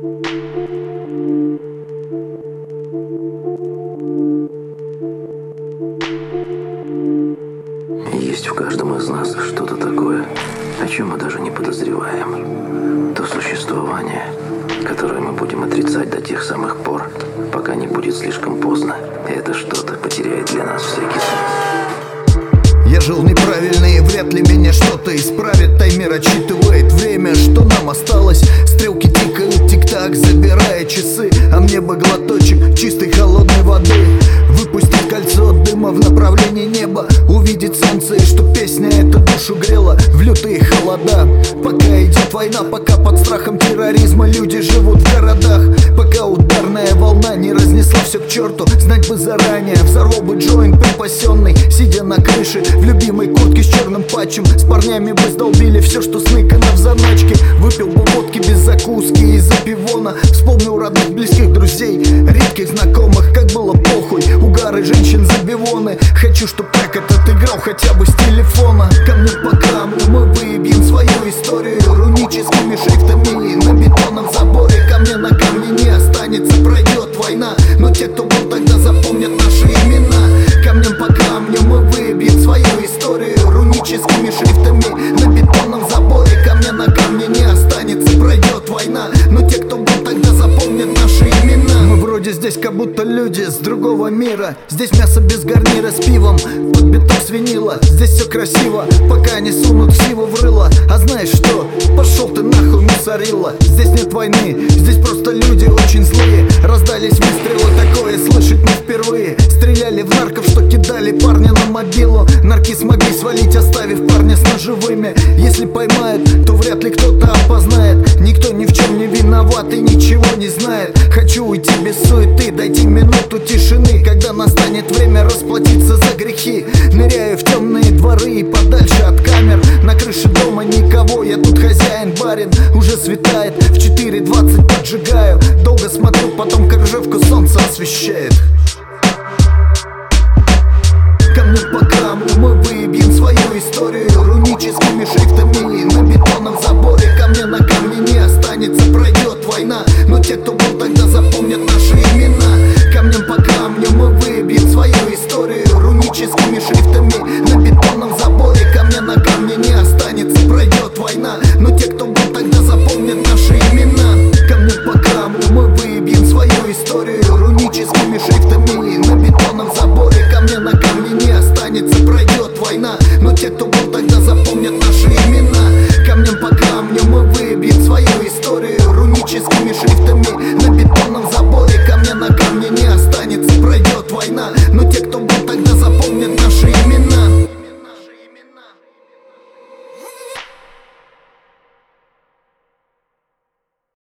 Есть в каждом из нас что-то такое, о чем мы даже не подозреваем. То существование, которое мы будем отрицать до тех самых пор, пока не будет слишком поздно, и это что-то потеряет для нас всякий смысл. Я жил неправильно, и вряд ли меня что-то исправит. Таймер отсчитывает время, что нам осталось. Стрелки тикают, тик-так, забирая часы. А мне бы глоточек чистой холодной воды. Выпустить кольцо дыма в направлении неба. Увидеть солнце, и что песня эта душу грела в лютые холода. Пока идет война, пока под страхом терроризма люди живут в городах. Пока ударная волна не разнесла все к черту. Знать бы заранее, взорвал бы джойнт припасенный, сидя на крыше в любимой куртке с черным патчем. С парнями бы сдолбили все, что сныкано в заначке. Выпил бы водки без закуски из-за пивона. Вспомнил родных, близких друзей, редких знакомых, как было похуй. Угары женщин за бивоны. Хочу, чтоб трек этот играл хотя бы с телефона. Камню по камню мы выебьем свою историю руническими шрифтами на бетонном заборе. Камня на камне не останется, пройдет война, но те, кто был тогда, запомнят наши имена. Камнем по камню мы выебьем свою историю руническими шрифтами на бетонном заборе. Камня на камне не останется, пройдет война, но те, кто был тогда, запомнят наши имена. Мы вроде здесь как будто люди с другого мира. Здесь мясо без гарнира с пивом, под биток свинила. Здесь все красиво, пока не сунут сиву в рыло. А знаешь что? Пошел ты нахуй, мусорила. Здесь нет войны, здесь просто люди очень злые. Раздались выстрелы, такое слышать не впервые. Стреляли в нарков, что кидали парня на мобилу. Нарки смогли свалить, оставив парня с ножевыми. Если поймают, то вряд ли кто-то опознает. Никто ни в чем не виноват и ничего не знает. Хочу уйти без суеты, дайте минуту тишины. Когда настанет время расплатиться за грехи. Ныряю в темные дворы и подальше от камер. На крыше дома никого, я тут хозяин, барин. Уже светает, в 4:20 поджигаю. Долго смотрю, потом как ржавку солнце освещает. Камню по камню мы выебьем свою историю руническими шрифтами на бетонном заборе. Камня на камне не останется, пройдет война, но те, кто был тогда, запомнят наши имена. Камнем по камню мы выебьем свою историю руническими шрифтами на бетонном заборе. Камня на камне не останется, пройдет война, но те, кто был тогда, запомнят наши имена. Камнем по камню мы выебьем свою историю руническими шрифтами на бетонном заборе. Камня на камне не останется, пройдет война, но те, кто был тогда, запомнят наши имена. Камнем по камню мы выебьем свою историю руническими шрифтами на бетонном заборе. Камня на камне не останется, пройдет война, но те, кто был тогда, запомнят наши